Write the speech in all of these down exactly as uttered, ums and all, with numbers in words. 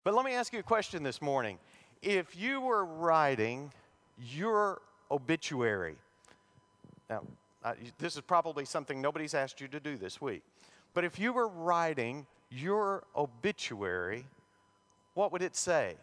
But let me ask you a question this morning. If you were writing your obituary, now, uh, this is probably something nobody's asked you to do this week, but if you were writing your obituary, what would it say?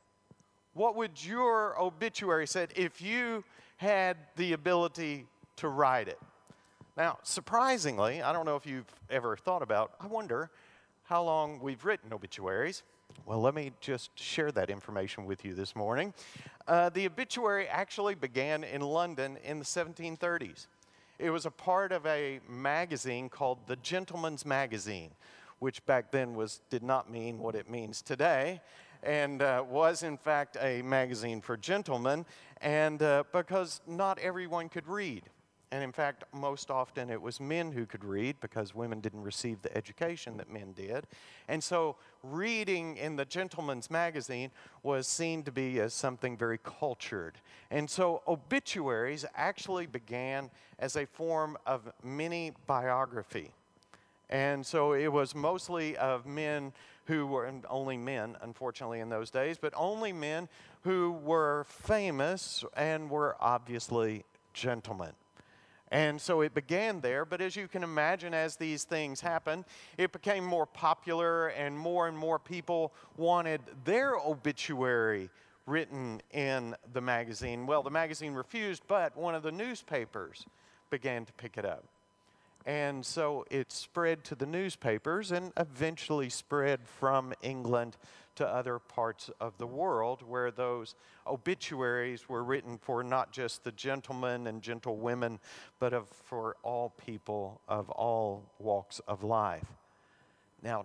What would your obituary say if you had the ability to write it? Now, surprisingly, I don't know if you've ever thought about, I wonder how long we've written obituaries. Well, let me just share that information with you this morning. Uh, the obituary actually began in London in the seventeen thirties. It was a part of a magazine called the Gentleman's Magazine, which back then was did not mean what it means today, and uh, was in fact a magazine for gentlemen, and uh, because not everyone could read. And in fact, most often it was men who could read because women didn't receive the education that men did. And so reading in the Gentleman's Magazine was seen to be as something very cultured. And so obituaries actually began as a form of mini biography. And so it was mostly of men who were, and only men, unfortunately, in those days, but only men who were famous and were obviously gentlemen. And so it began there, but as you can imagine, as these things happened, it became more popular and more and more people wanted their obituary written in the magazine. Well, the magazine refused, but one of the newspapers began to pick it up. And so it spread to the newspapers and eventually spread from England to other parts of the world where those obituaries were written for not just the gentlemen and gentlewomen, but of, for all people of all walks of life. Now,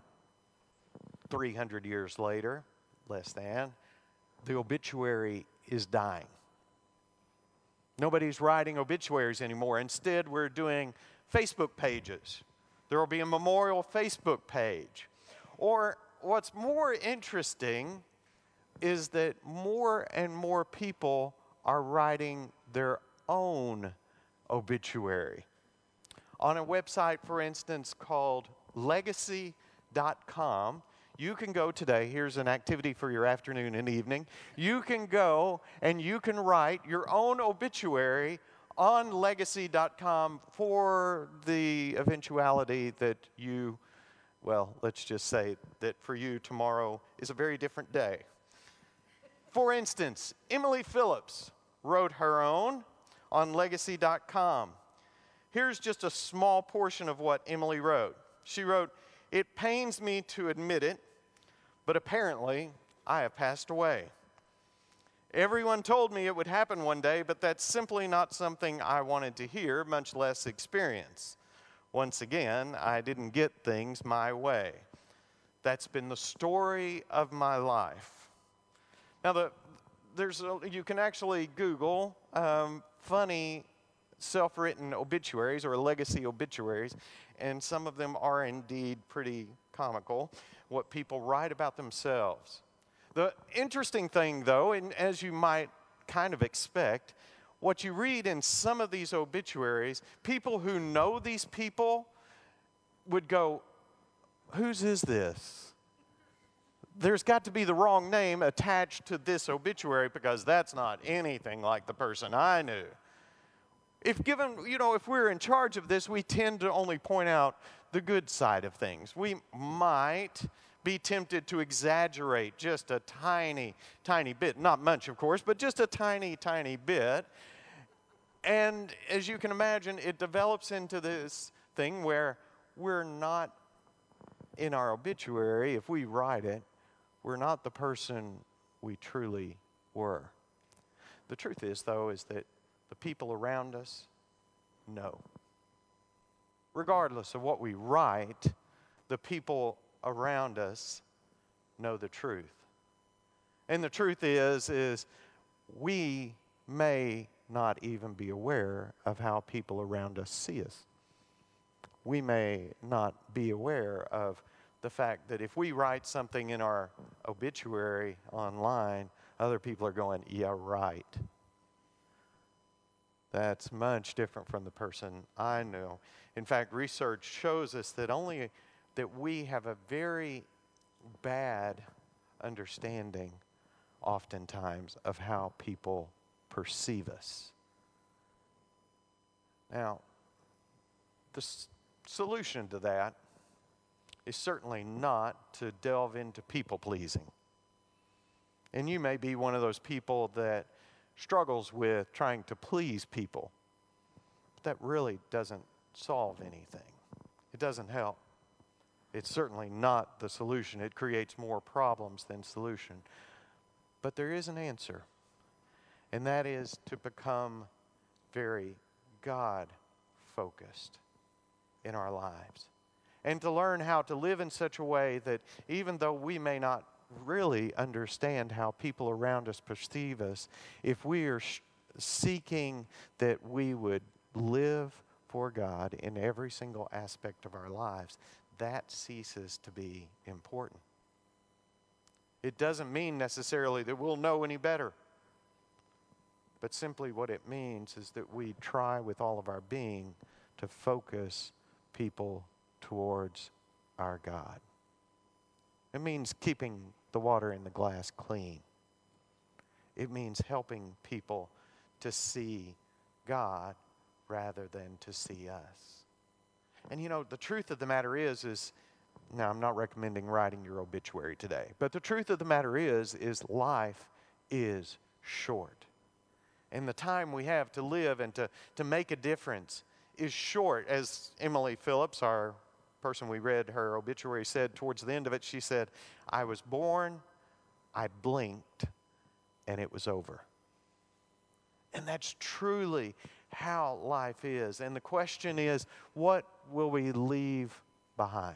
three hundred years later, less than, the obituary is dying. Nobody's writing obituaries anymore. Instead, we're doing Facebook pages. There will be a memorial Facebook page. Or what's more interesting is that more and more people are writing their own obituary. On a website, for instance, called legacy dot com, you can go today, here's an activity for your afternoon and evening. You can go and you can write your own obituary on legacy dot com for the eventuality that you, well, let's just say that for you tomorrow is a very different day. For instance, Emily Phillips wrote her own on legacy dot com. Here's just a small portion of what Emily wrote. She wrote, "It pains me to admit it, but apparently I have passed away. Everyone told me it would happen one day, but that's simply not something I wanted to hear, much less experience. Once again, I didn't get things my way. That's been the story of my life." Now, the, there's a, you can actually Google um, funny self-written obituaries or legacy obituaries, and some of them are indeed pretty comical, what people write about themselves. The interesting thing, though, and as you might kind of expect, what you read in some of these obituaries, people who know these people would go, "Whose is this? There's got to be the wrong name attached to this obituary because that's not anything like the person I knew." If given, you know, if we're in charge of this, we tend to only point out the good side of things. We might be tempted to exaggerate just a tiny, tiny bit. Not much, of course, but just a tiny, tiny bit. And as you can imagine, it develops into this thing where we're not, in our obituary, if we write it, we're not the person we truly were. The truth is, though, is that the people around us know. Regardless of what we write, the people around us know the truth. And the truth is, is we may not even be aware of how people around us see us. We may not be aware of the fact that if we write something in our obituary online, other people are going, "Yeah, right. That's much different from the person I know." In fact, research shows us that only that we have a very bad understanding, oftentimes, of how people perceive us. Now, the s- solution to that is certainly not to delve into people-pleasing. And you may be one of those people that struggles with trying to please people. But that really doesn't solve anything. It doesn't help. It's certainly not the solution. It creates more problems than solution. But there is an answer, and that is to become very God-focused in our lives, and to learn how to live in such a way that even though we may not really understand how people around us perceive us, if we are sh- seeking that we would live for God in every single aspect of our lives, that ceases to be important. It doesn't mean necessarily that we'll know any better, but simply what it means is that we try with all of our being to focus people towards our God. It means keeping the water in the glass clean. It means helping people to see God rather than to see us. And you know, the truth of the matter is, is now I'm not recommending writing your obituary today, but the truth of the matter is, is life is short. And the time we have to live and to, to make a difference is short. As Emily Phillips, our person we read her obituary, said towards the end of it, she said, I was born, I blinked, and it was over. And that's truly how life is. And the question is, what will we leave behind?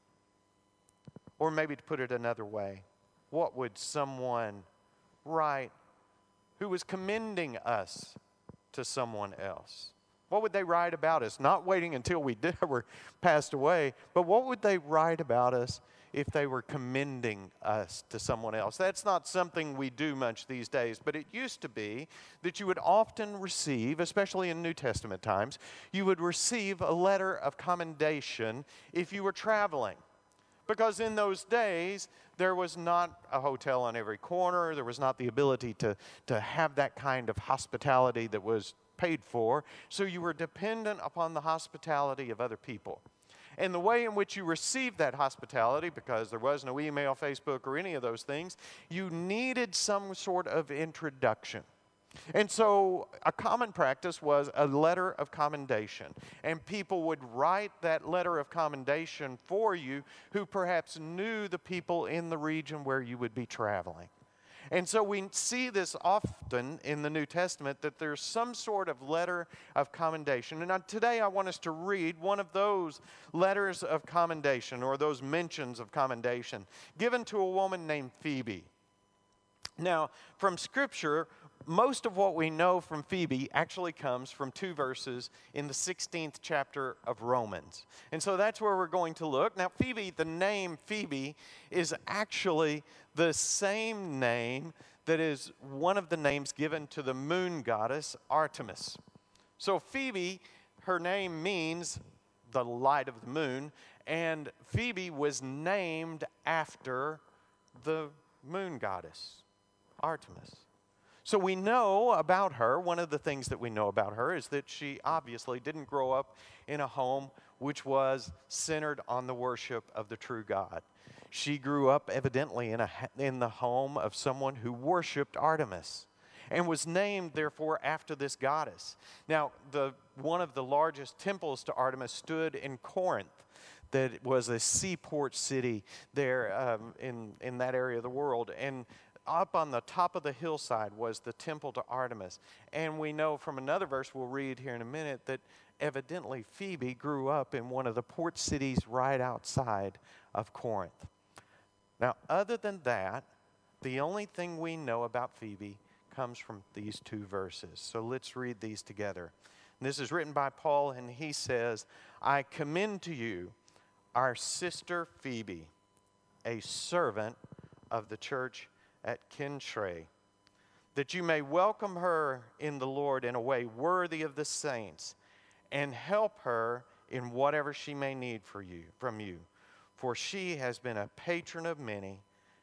Or maybe to put it another way, what would someone write who was commending us to someone else? What would they write about us? Not waiting until we did, were passed away, but what would they write about us if they were commending us to someone else? That's not something we do much these days, but it used to be that you would often receive, especially in New Testament times, you would receive a letter of commendation if you were traveling. Because in those days, there was not a hotel on every corner. There was not the ability to, to have that kind of hospitality that was paid for. So you were dependent upon the hospitality of other people. And the way in which you received that hospitality, because there was no email, Facebook, or any of those things, you needed some sort of introduction. And so a common practice was a letter of commendation. And people would write that letter of commendation for you who perhaps knew the people in the region where you would be traveling. And so we see this often in the New Testament, that there's some sort of letter of commendation. And today I want us to read one of those letters of commendation, or those mentions of commendation, given to a woman named Phoebe. Now, from Scripture, most of what we know from Phoebe actually comes from two verses in the sixteenth chapter of Romans. And so that's where we're going to look. Now, Phoebe, the name Phoebe, is actually the same name that is one of the names given to the moon goddess Artemis. So Phoebe, her name means the light of the moon, and Phoebe was named after the moon goddess, Artemis. So we know about her, one of the things that we know about her is that she obviously didn't grow up in a home which was centered on the worship of the true God. She grew up evidently in, a, in the home of someone who worshiped Artemis and was named, therefore, after this goddess. Now, the, one of the largest temples to Artemis stood in Corinth. That was a seaport city there um, in, in that area of the world. And up on the top of the hillside was the temple to Artemis. And we know from another verse we'll read here in a minute that evidently Phoebe grew up in one of the port cities right outside of Corinth. Now, other than that, the only thing we know about Phoebe comes from these two verses. So let's read these together. And this is written by Paul, and he says, I commend to you our sister Phoebe, a servant of the church at Cenchreae, that you may welcome her in the Lord in a way worthy of the saints, and help her in whatever she may need for you, from you. For she has been a patron of many,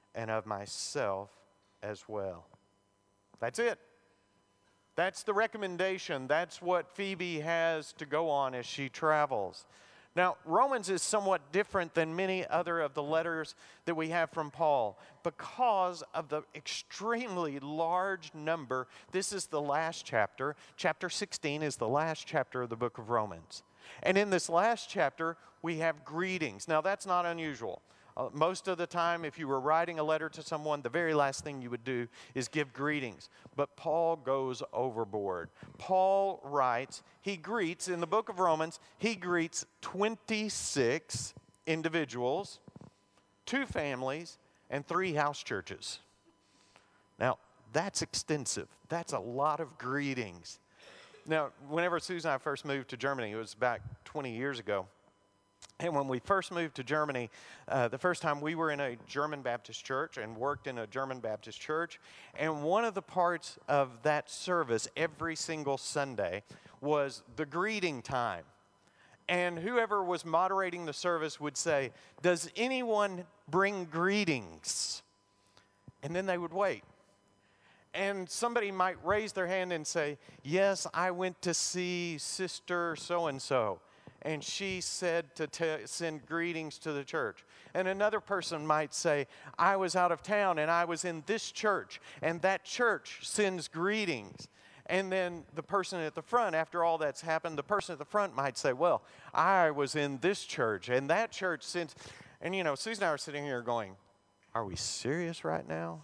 and of myself as well. That's it. That's the recommendation. That's what Phoebe has to go on as she travels. Now, Romans is somewhat different than many other of the letters that we have from Paul because of the extremely large number. This is the last chapter. Chapter sixteen is the last chapter of the book of Romans. And in this last chapter, we have greetings. Now, that's not unusual. Uh, most of the time, if you were writing a letter to someone, the very last thing you would do is give greetings. But Paul goes overboard. Paul writes, he greets, in the book of Romans, he greets twenty-six individuals, two families, and three house churches. Now, that's extensive. That's a lot of greetings. Now, whenever Susan and I first moved to Germany, it was back twenty years ago. And when we first moved to Germany, uh, the first time we were in a German Baptist church and worked in a German Baptist church. And one of the parts of that service every single Sunday was the greeting time. And whoever was moderating the service would say, "Does anyone bring greetings?" And then they would wait. And somebody might raise their hand and say, "Yes, I went to see Sister so-and-so. And she said to t- send greetings to the church." And another person might say, "I was out of town and I was in this church, and that church sends greetings." And then the person at the front, after all that's happened, the person at the front might say, "Well, I was in this church, and that church sends..." And you know, Susan and I are sitting here going, are we serious right now?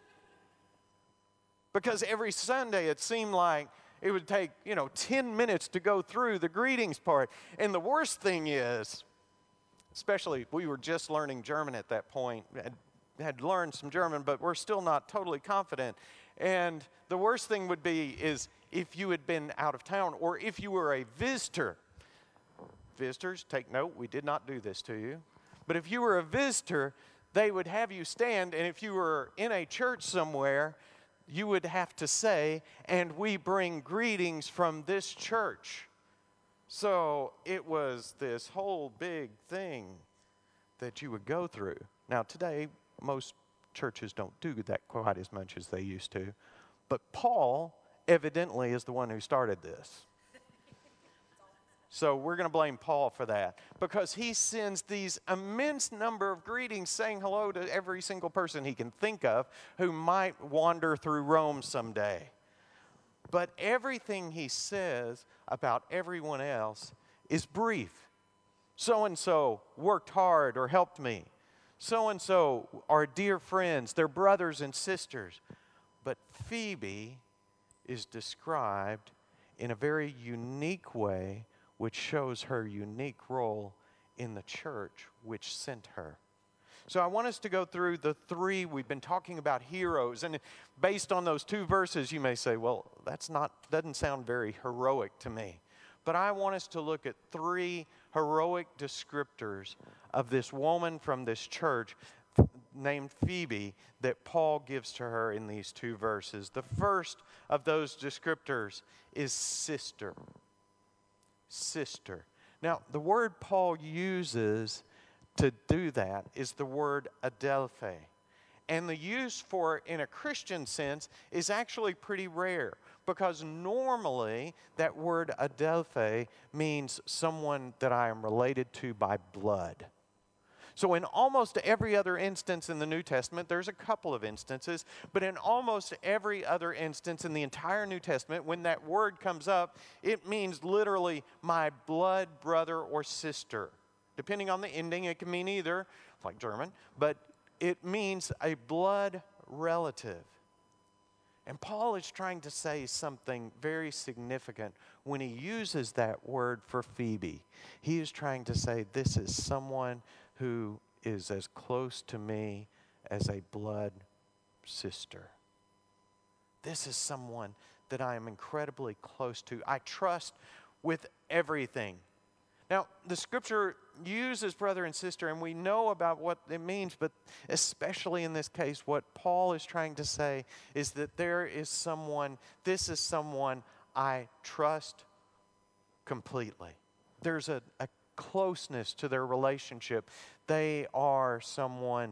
Because every Sunday it seemed like it would take, you know, ten minutes to go through the greetings part. And the worst thing is, especially we were just learning German at that point, had, had learned some German, but we're still not totally confident. And the worst thing would be is if you had been out of town or if you were a visitor. Visitors, take note, we did not do this to you. But if you were a visitor, they would have you stand, and if you were in a church somewhere, you would have to say, "And we bring greetings from this church." So it was this whole big thing that you would go through. Now today, most churches don't do that quite as much as they used to. But Paul evidently is the one who started this. So we're going to blame Paul for that because he sends these immense number of greetings saying hello to every single person he can think of who might wander through Rome someday. But everything he says about everyone else is brief. So-and-so worked hard or helped me. So-and-so are dear friends. They're brothers and sisters. But Phoebe is described in a very unique way, which shows her unique role in the church which sent her. So I want us to go through the three. We've been talking about heroes, and based on those two verses, you may say, "Well, that's not, doesn't sound very heroic to me." But I want us to look at three heroic descriptors of this woman from this church named Phoebe that Paul gives to her in these two verses. The first of those descriptors is sister. Sister. Now, the word Paul uses to do that is the word adelphe. And the use for it in a Christian sense is actually pretty rare because normally that word adelphe means someone that I am related to by blood. So in almost every other instance in the New Testament, there's a couple of instances, but in almost every other instance in the entire New Testament, when that word comes up, it means literally my blood brother or sister. Depending on the ending, it can mean either, like German, but it means a blood relative. And Paul is trying to say something very significant when he uses that word for Phoebe. He is trying to say this is someone who is as close to me as a blood sister. This is someone that I am incredibly close to. I trust with everything. Now, the scripture uses brother and sister, and we know about what it means, but especially in this case, what Paul is trying to say is that there is someone, this is someone I trust completely. There's a, a closeness to their relationship. They are someone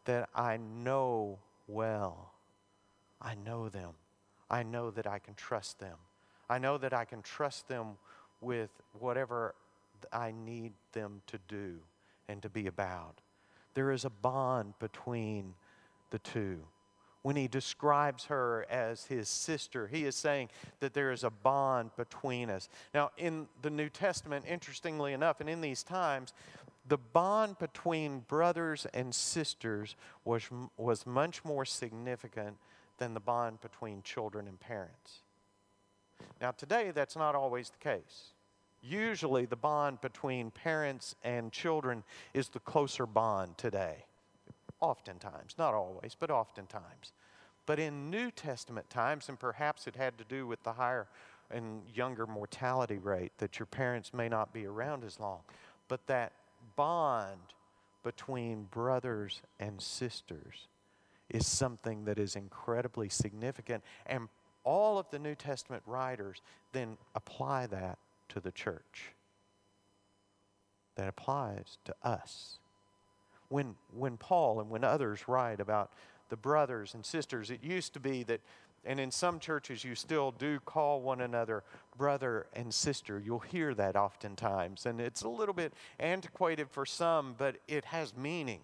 that I know well. I know them. I know that I can trust them. I know that I can trust them with whatever I need them to do and to be about. There is a bond between the two. When he describes her as his sister, he is saying that there is a bond between us. Now, in the New Testament, interestingly enough, and in these times, the bond between brothers and sisters was, was much more significant than the bond between children and parents. Now, today, that's not always the case. Usually, the bond between parents and children is the closer bond today. Oftentimes, not always, but oftentimes. But in New Testament times, and perhaps it had to do with the higher and younger mortality rate, that your parents may not be around as long, but that bond between brothers and sisters is something that is incredibly significant. And all of the New Testament writers then apply that to the church. That applies to us. When, when Paul and when others write about the brothers and sisters, it used to be that, and in some churches you still do call one another brother and sister. You'll hear that oftentimes, and it's a little bit antiquated for some, but it has meaning.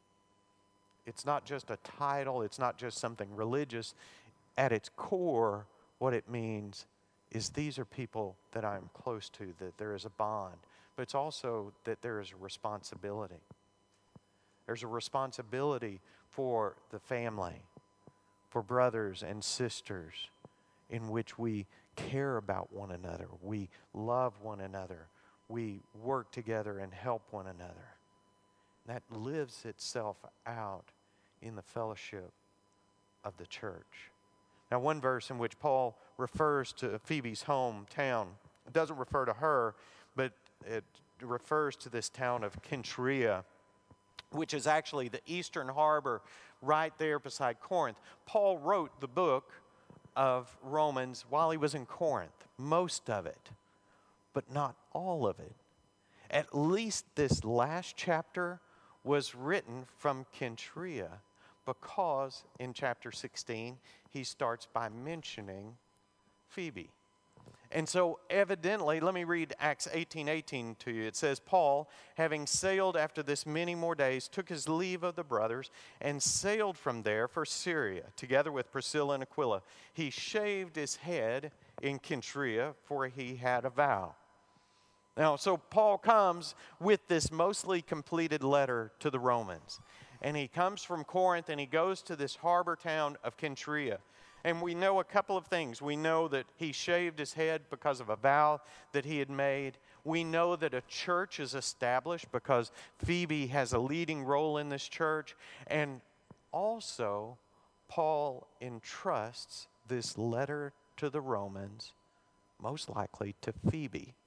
It's not just a title, it's not just something religious. At its core, what it means is these are people that I'm close to, that there is a bond, but it's also that there is a responsibility. There's a responsibility for the family, for brothers and sisters, in which we care about one another, we love one another, we work together and help one another. That lives itself out in the fellowship of the church. Now, one verse in which Paul refers to Phoebe's hometown, it doesn't refer to her, but it refers to this town of Cenchrea, which is actually the eastern harbor right there beside Corinth. Paul wrote the book of Romans while he was in Corinth, most of it, but not all of it. At least this last chapter was written from Cenchrea, because in chapter sixteen, he starts by mentioning Phoebe. And so evidently, let me read Acts eighteen eighteen to you. It says, Paul, having sailed after this many more days, took his leave of the brothers and sailed from there for Syria, together with Priscilla and Aquila. He shaved his head in Cenchrea, for he had a vow. Now, so Paul comes with this mostly completed letter to the Romans. And he comes from Corinth and he goes to this harbor town of Cenchrea. And we know a couple of things. We know that he shaved his head because of a vow that he had made. We know that a church is established because Phoebe has a leading role in this church. And also, Paul entrusts this letter to the Romans, most likely to Phoebe.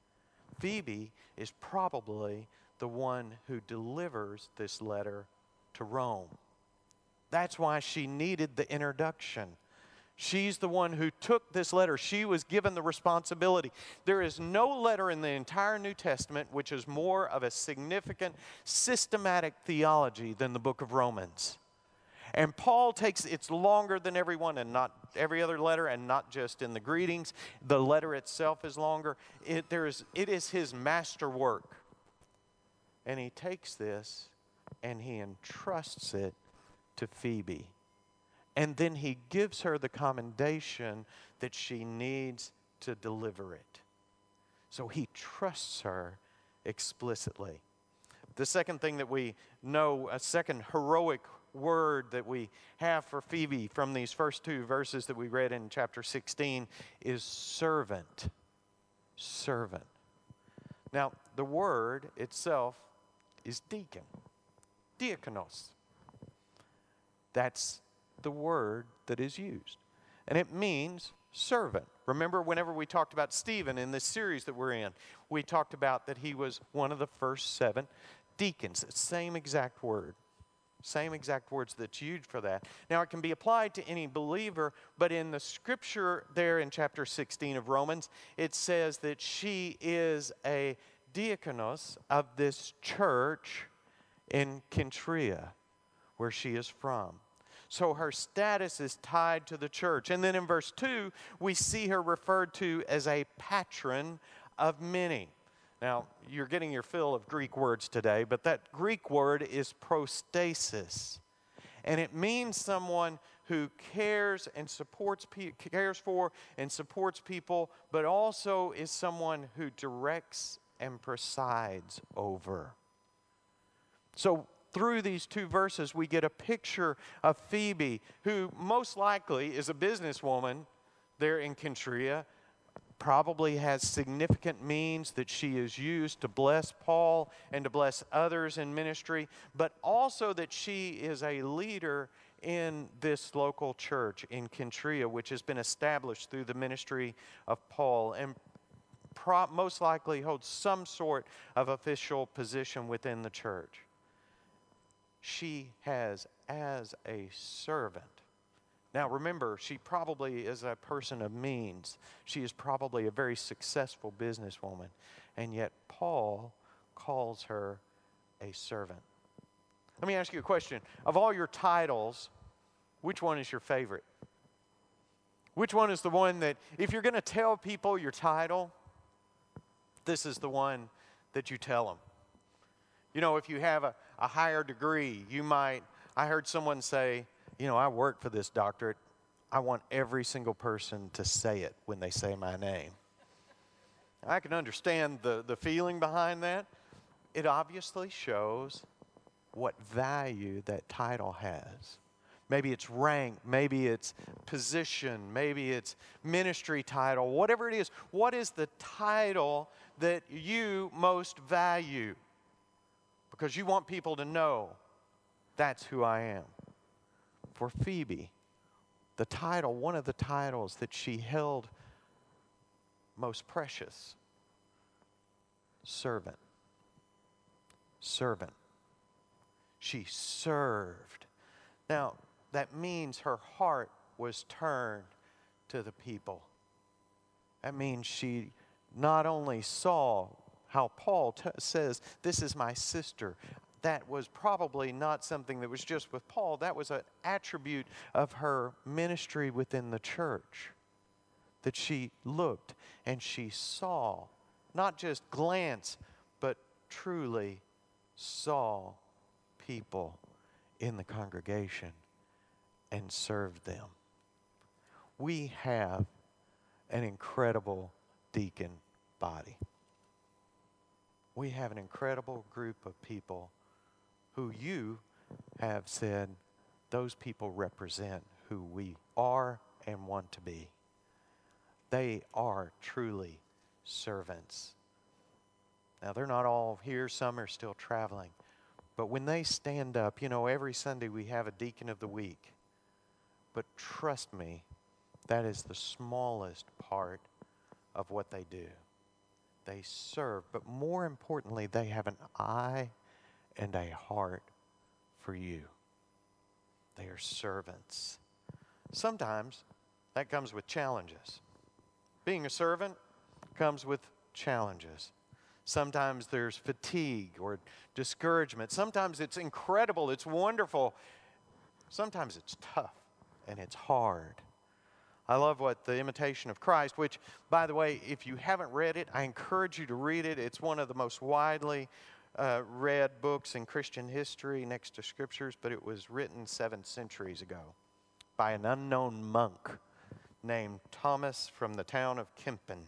Phoebe is probably the one who delivers this letter to Rome. That's why she needed the introduction. She's the one who took this letter. She was given the responsibility. There is no letter in the entire New Testament which is more of a significant systematic theology than the book of Romans. And Paul takes, it's longer than every one and not every other letter, and not just in the greetings. The letter itself is longer. It, there is, it is his masterwork. And he takes this and he entrusts it to Phoebe. And then he gives her the commendation that she needs to deliver it. So he trusts her explicitly. The second thing that we know, a second heroic word that we have for Phoebe from these first two verses that we read in chapter sixteen is servant. Servant. Now, the word itself is deacon. Diakonos. That's the word that is used. And it means servant. Remember, whenever we talked about Stephen in this series that we're in, we talked about that he was one of the first seven deacons. Same exact word. Same exact words that's used for that. Now, it can be applied to any believer, but in the scripture there in chapter sixteen of Romans, it says that she is a diakonos of this church in Cenchrea, where she is from. So her status is tied to the church. And then in verse two, we see her referred to as a patron of many. Now, you're getting your fill of Greek words today, but that Greek word is prostasis. And it means someone who cares and supports pe- cares for and supports people, but also is someone who directs and presides over. So through these two verses, we get a picture of Phoebe, who most likely is a businesswoman there in Cenchrea, probably has significant means that she has used to bless Paul and to bless others in ministry, but also that she is a leader in this local church in Cenchrea, which has been established through the ministry of Paul, and pro- most likely holds some sort of official position within the church. She has, as a servant. Now remember, she probably is a person of means. She is probably a very successful businesswoman. And yet Paul calls her a servant. Let me ask you a question. Of all your titles, which one is your favorite? Which one is the one that, if you're going to tell people your title, this is the one that you tell them? You know, if you have a, a higher degree, you might, I heard someone say, you know, I work for this doctorate. I want every single person to say it when they say my name. I can understand the, the feeling behind that. It obviously shows what value that title has. Maybe it's rank, maybe it's position, maybe it's ministry title, whatever it is. What is the title that you most value? Because you want people to know that's who I am. For Phoebe, the title, one of the titles that she held most precious, servant. Servant. She served. Now, that means her heart was turned to the people. That means she not only saw how Paul t- says, this is my sister. That was probably not something that was just with Paul. That was an attribute of her ministry within the church. That she looked and she saw, not just glance, but truly saw people in the congregation and served them. We have an incredible deacon body. We have an incredible group of people who you have said, those people represent who we are and want to be. They are truly servants. Now, they're not all here. Some are still traveling. But when they stand up, you know, every Sunday we have a deacon of the week. But trust me, that is the smallest part of what they do. They serve, but more importantly, they have an eye and a heart for you. They are servants. Sometimes that comes with challenges. Being a servant comes with challenges. Sometimes there's fatigue or discouragement. Sometimes it's incredible, it's wonderful. Sometimes it's tough and it's hard. I love what The Imitation of Christ, which, by the way, if you haven't read it, I encourage you to read it. It's one of the most widely uh, read books in Christian history next to Scriptures, but it was written seven centuries ago by an unknown monk named Thomas from the town of Kempen.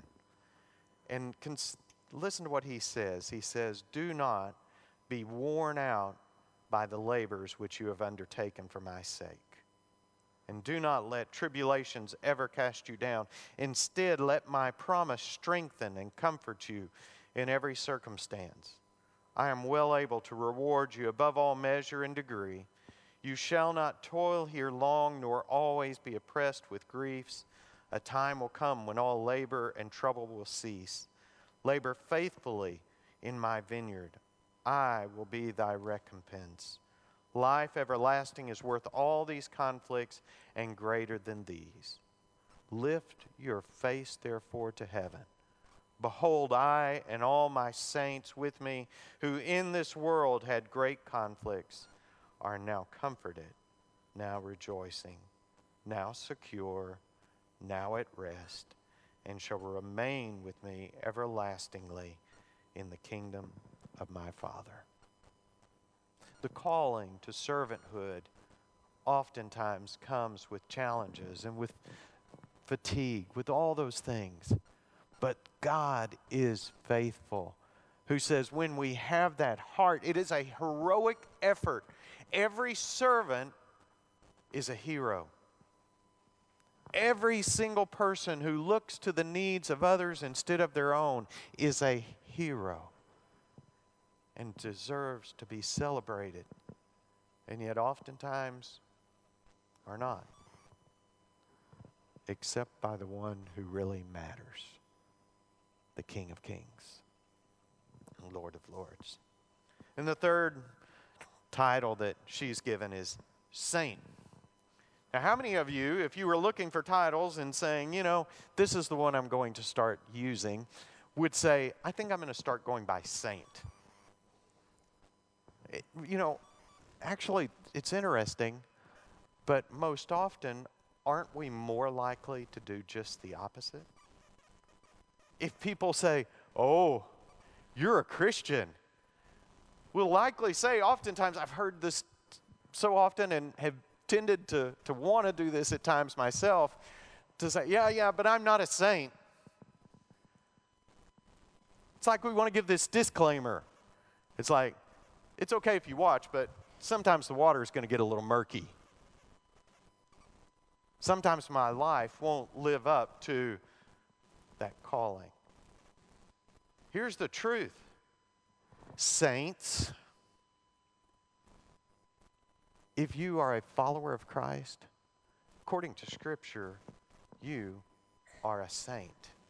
And cons- listen to what he says. He says, "Do not be worn out by the labors which you have undertaken for my sake. And do not let tribulations ever cast you down. Instead, let my promise strengthen and comfort you in every circumstance. I am well able to reward you above all measure and degree. You shall not toil here long, nor always be oppressed with griefs. A time will come when all labor and trouble will cease. Labor faithfully in my vineyard. I will be thy recompense. Life everlasting is worth all these conflicts and greater than these. Lift your face, therefore, to heaven. Behold, I and all my saints with me, who in this world had great conflicts, are now comforted, now rejoicing, now secure, now at rest, and shall remain with me everlastingly in the kingdom of my Father. The calling to servanthood oftentimes comes with challenges and with fatigue, with all those things. But God is faithful, who says when we have that heart, it is a heroic effort. Every servant is a hero. Every single person who looks to the needs of others instead of their own is a hero and deserves to be celebrated, and yet oftentimes are not, except by the one who really matters, the King of Kings and Lord of Lords. And the third title that she's given is Saint. Now, how many of you, if you were looking for titles and saying, you know, this is the one I'm going to start using, would say, I think I'm going to start going by Saint? It, you know, actually, it's interesting, but most often, aren't we more likely to do just the opposite? If people say, oh, you're a Christian, we'll likely say, oftentimes, I've heard this so often and have tended to, to want to do this at times myself, to say, yeah, yeah, but I'm not a saint. It's like we want to give this disclaimer. It's like, it's okay if you watch, but sometimes the water is going to get a little murky. Sometimes my life won't live up to that calling. Here's the truth. Saints, if you are a follower of Christ, according to Scripture, you are a saint.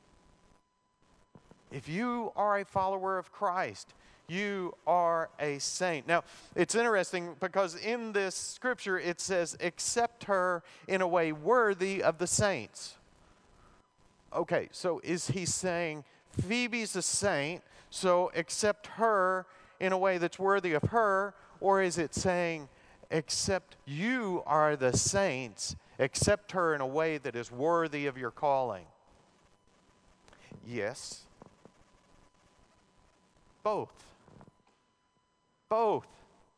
If you are a follower of Christ, you are a saint. Now, it's interesting because in this Scripture it says, accept her in a way worthy of the saints. Okay, so is he saying Phoebe's a saint, so accept her in a way that's worthy of her? Or is it saying, except you are the saints, accept her in a way that is worthy of your calling? Yes. Both. Both.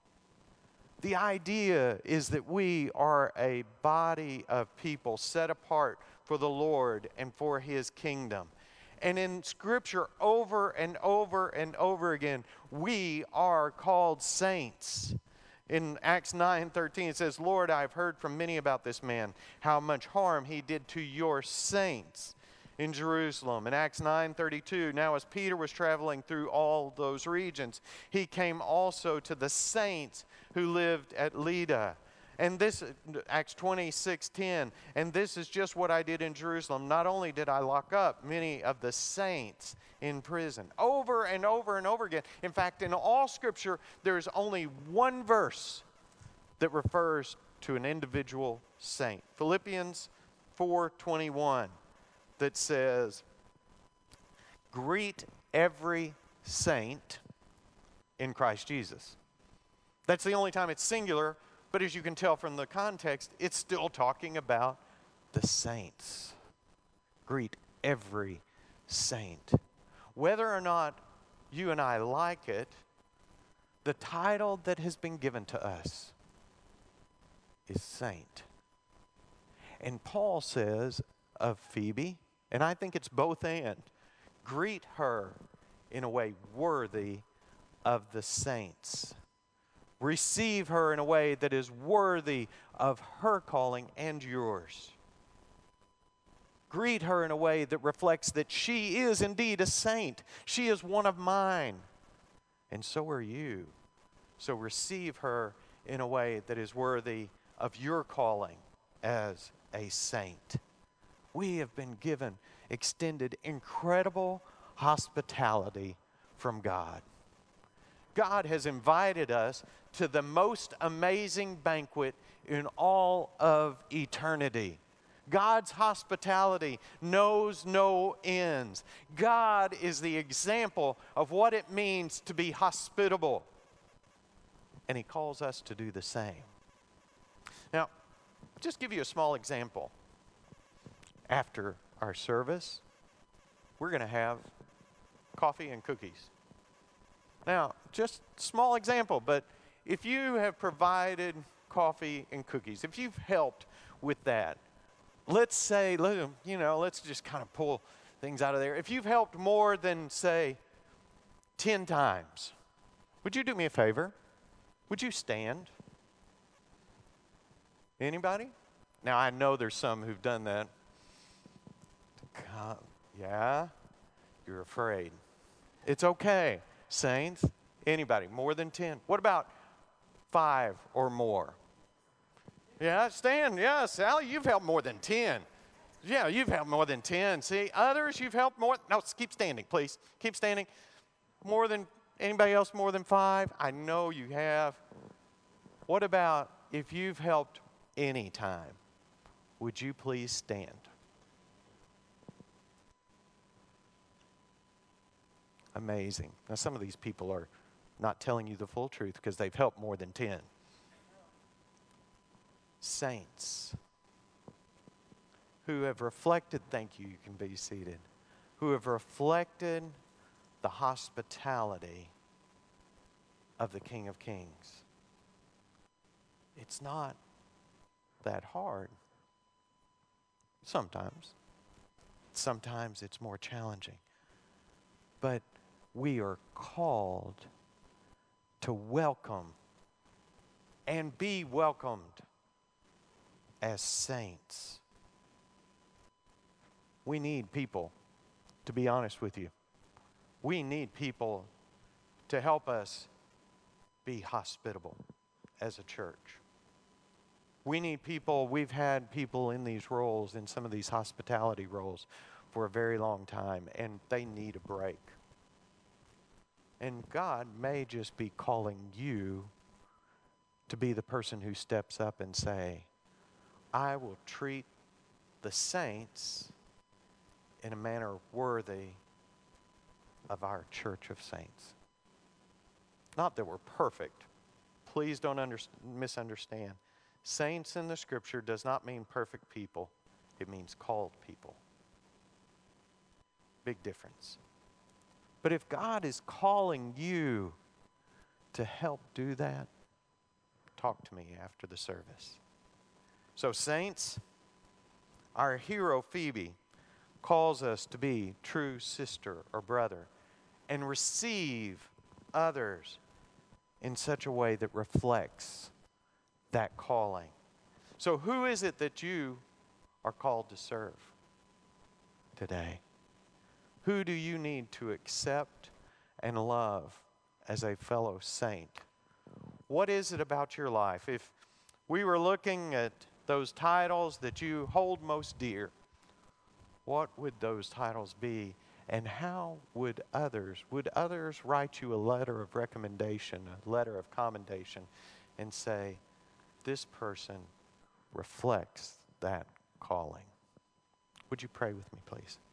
The idea is that we are a body of people set apart for the Lord and for His kingdom. And in Scripture, over and over and over again, we are called saints. In Acts nine thirteen, it says, Lord, I've heard from many about this man, how much harm he did to your saints in Jerusalem. In Acts nine thirty-two, now as Peter was traveling through all those regions, he came also to the saints who lived at Lydda. And this, Acts twenty-six ten, and this is just what I did in Jerusalem. Not only did I lock up many of the saints in prison, over and over and over again. In fact, in all Scripture, there's only one verse that refers to an individual saint. Philippians four twenty-one, that says, greet every saint in Christ Jesus. That's the only time it's singular. But as you can tell from the context, it's still talking about the saints. Greet every saint. Whether or not you and I like it, the title that has been given to us is saint. And Paul says of Phoebe, and I think it's both and, greet her in a way worthy of the saints. Receive her in a way that is worthy of her calling and yours. Greet her in a way that reflects that she is indeed a saint. She is one of mine. And so are you. So receive her in a way that is worthy of your calling as a saint. We have been given extended incredible hospitality from God. God has invited us to the most amazing banquet in all of eternity. God's hospitality knows no ends. God is the example of what it means to be hospitable. and he calls us to do the same. Now, just give you a small example. After our service, we're going to have coffee and cookies. Now, just small example, but if you have provided coffee and cookies, if you've helped with that, let's say, you know, let's just kind of pull things out of there. If you've helped more than, say, ten times, would you do me a favor? Would you stand? Anybody? Now, I know there's some who've done that. God, yeah, you're afraid. It's okay. Saints, anybody, more than ten? What about five or more? Yeah, stand. Yeah, Sally, you've helped more than ten. Yeah, you've helped more than ten. See, others, you've helped more. No, keep standing, please. Keep standing. More than anybody else, more than five? I know you have. What about if you've helped any time? Would you please stand? Amazing. Now, some of these people are not telling you the full truth because they've helped more than ten. Saints who have reflected, thank you, you can be seated, who have reflected the hospitality of the King of Kings. It's not that hard. Sometimes. Sometimes it's more challenging. But we are called to welcome and be welcomed as saints. We need people, to be honest with you. We need people to help us be hospitable as a church. We need people, we've had people in these roles, in some of these hospitality roles, for a very long time, and they need a break. And God may just be calling you to be the person who steps up and say, I will treat the saints in a manner worthy of our church of saints. Not that we're perfect. Please don't under- misunderstand. Saints in the Scripture does not mean perfect people. It means called people. Big difference. But if God is calling you to help do that, talk to me after the service. So, saints, our hero Phoebe calls us to be true sister or brother and receive others in such a way that reflects that calling. So, who is it that you are called to serve today? Who do you need to accept and love as a fellow saint? What is it about your life? If we were looking at those titles that you hold most dear, what would those titles be? And how would others, would others write you a letter of recommendation, a letter of commendation, and say, this person reflects that calling? Would you pray with me, please?